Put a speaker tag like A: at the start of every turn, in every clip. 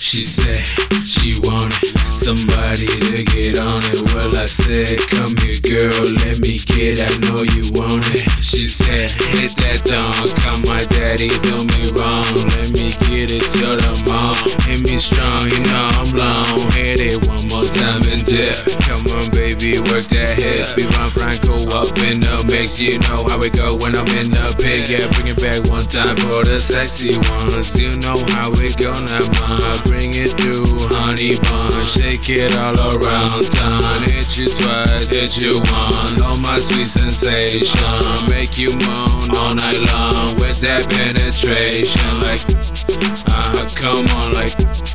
A: She said she wanted somebody to get on it. Well, I said, come here, girl, let me get. I know you want it. She said, hit that dawn, call my daddy, do me wrong. Let me get it till the morning. Hit me strong, you know I'm long. Hit it one more time and dip. Come on, baby, work that hip. Be Ron Franco up in the mix. You know how it go when I'm in the pig. Yeah, bring it back one time for the sexy ones. You know how it go now, ma. Bring it through, honey bun. Shake it all around town. Hit you twice, hit you once. Oh, my sweet sensation. Make you moan all night long with that penetration. Like, come on, like,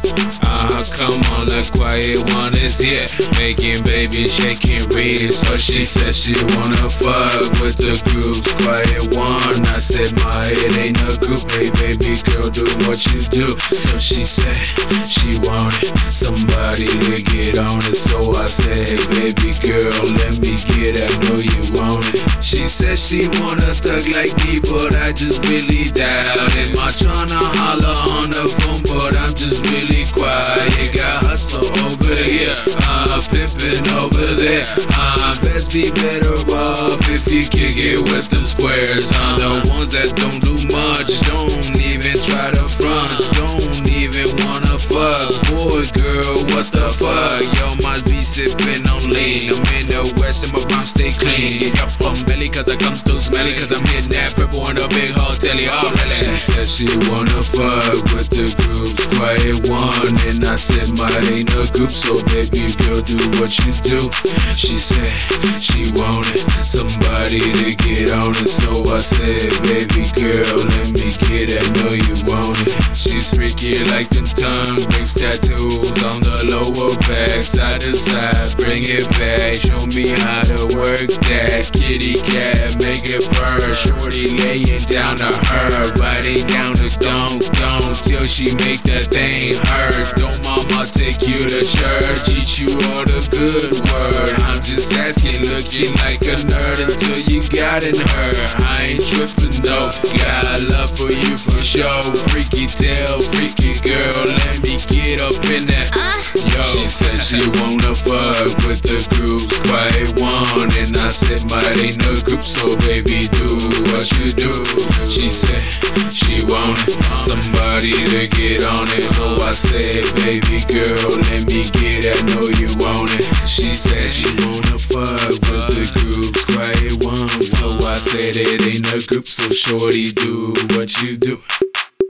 A: come on, the quiet one is here. Making baby shaking reeds. So she said she wanna fuck with the group's quiet one. I said, my it ain't a group. Hey, baby girl, do what you do. So she said she wanted somebody to get on it. So I said, hey, baby girl, let me get it. I know you want it. She said she wanna thug like me, but I just really doubt it. I'm tryna holler on the phone, but I'm just really quiet. Got hustle over here, pimpin' over there. Best be better off if you kick it with the squares. The ones that don't do much, don't even try to front, don't even wanna fuck. Boy, girl, what the fuck? Yo, must be sippin' on lean. I'm in the west and my rhymes stay clean. Up on belly cause I come through smelly, cause I'm hitting that purple in a big hole telly. Oh, really? She said she wanna fuck with the group's quiet one. And I said, mine ain't a group, so baby girl, do what you do. She said she wanted somebody to get on it. So I said, baby girl, let me get it. I know you want it. She's freaky like them tongue rings, tattoos on the lower back, side to side, bring it back. Show me how to work that kitty cat, make it purr. Shorty laying down to her, riding down the donk till she make that thing hurt. Don't mama take you to church, teach you all the good word. I'm just asking, looking like a nerd until you got in her. I ain't tripping though, got love for you for sure. Freaky tail, freaky girl, let me get up in that. Yo, she said she wanna fuck with the group's quiet one. And I said, mine ain't no group, so baby do what you do. She said she wanted somebody to get on it. So I said, baby girl, let me get it. I know you want it. She said she wanna fuck with the group's quiet one. So I said it ain't a group, so shorty do what you do.